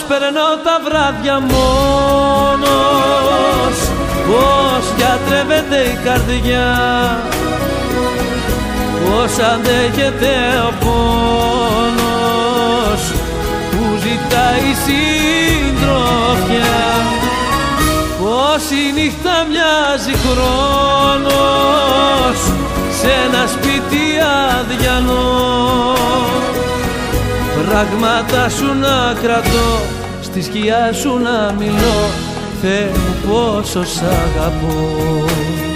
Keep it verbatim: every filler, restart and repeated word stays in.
περνώ τα βράδια μόνος, πως γιατρεύεται η καρδιά, πως αντέχεται ο πόνος που ζητάει συντροφιά, πως η νύχτα μοιάζει χρόνος σε ένα σπίτι αδιανό, πράγματα σου να κρατώ, στη σκιά σου να μιλώ, Θεέ μου πόσο σ' αγαπώ.